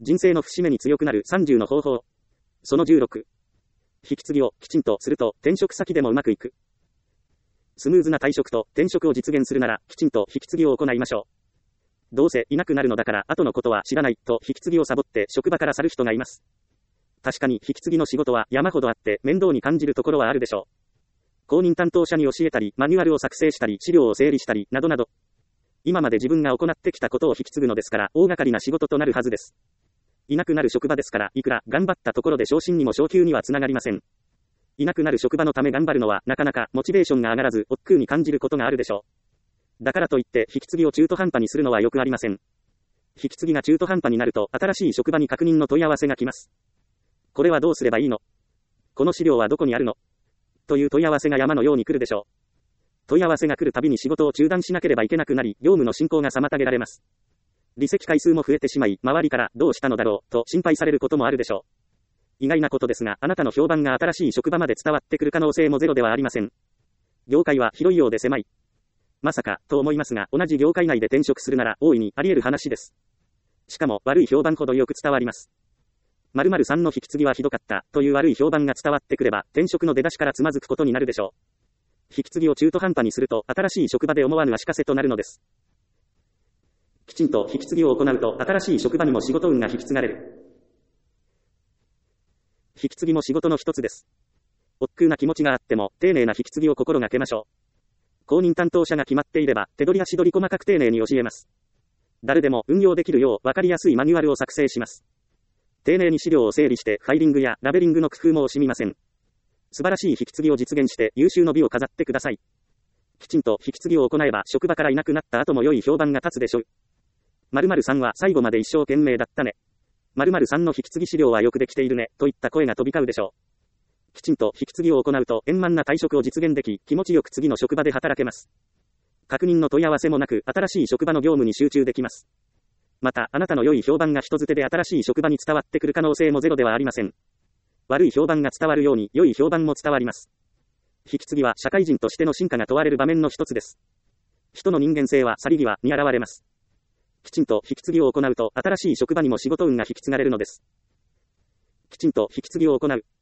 人生の節目に強くなる30の方法。その16。引き継ぎをきちんとすると転職先でもうまくいく。スムーズな退職と転職を実現するならきちんと引き継ぎを行いましょう。どうせいなくなるのだから後のことは知らないと引き継ぎをサボって職場から去る人がいます。確かに引き継ぎの仕事は山ほどあって面倒に感じるところはあるでしょう。公認担当者に教えたり、マニュアルを作成したり、資料を整理したり、などなど。今まで自分が行ってきたことを引き継ぐのですから、大掛かりな仕事となるはずです。いなくなる職場ですから、いくら頑張ったところで昇進にも昇給にはつながりません。いなくなる職場のため頑張るのは、なかなかモチベーションが上がらず、億劫に感じることがあるでしょう。だからといって、引き継ぎを中途半端にするのはよくありません。引き継ぎが中途半端になると、新しい職場に確認の問い合わせが来ます。これはどうすればいいの？この資料はどこにあるの？という問い合わせが山のように来るでしょう。問い合わせが来るたびに仕事を中断しなければいけなくなり、業務の進行が妨げられます。離席回数も増えてしまい、周りからどうしたのだろうと心配されることもあるでしょう。意外なことですが、あなたの評判が新しい職場まで伝わってくる可能性もゼロではありません。業界は広いようで狭い。まさか、と思いますが、同じ業界内で転職するなら大いにあり得る話です。しかも、悪い評判ほどよく伝わります。〇〇さんの引き継ぎはひどかったという悪い評判が伝わってくれば、転職の出だしからつまずくことになるでしょう。引き継ぎを中途半端にすると、新しい職場で思わぬ足かせとなるのです。きちんと引き継ぎを行うと、新しい職場にも仕事運が引き継がれる。引き継ぎも仕事の一つです。億劫な気持ちがあっても、丁寧な引き継ぎを心がけましょう。公認担当者が決まっていれば、手取り足取り細かく丁寧に教えます。誰でも運用できるよう、わかりやすいマニュアルを作成します。丁寧に資料を整理して、ファイリングやラベリングの工夫も惜しみません。素晴らしい引き継ぎを実現して、優秀の美を飾ってください。きちんと引き継ぎを行えば、職場からいなくなった後も良い評判が立つでしょう。〇〇さんは最後まで一生懸命だったね。〇〇さんの引き継ぎ資料はよくできているね、といった声が飛び交うでしょう。きちんと引き継ぎを行うと、円満な退職を実現でき、気持ちよく次の職場で働けます。確認の問い合わせもなく、新しい職場の業務に集中できます。また、あなたの良い評判が人づてで新しい職場に伝わってくる可能性もゼロではありません。悪い評判が伝わるように、良い評判も伝わります。引き継ぎは社会人としての進化が問われる場面の一つです。人の人間性は去り際に現れます。きちんと引き継ぎを行うと、新しい職場にも仕事運が引き継がれるのです。きちんと引き継ぎを行う。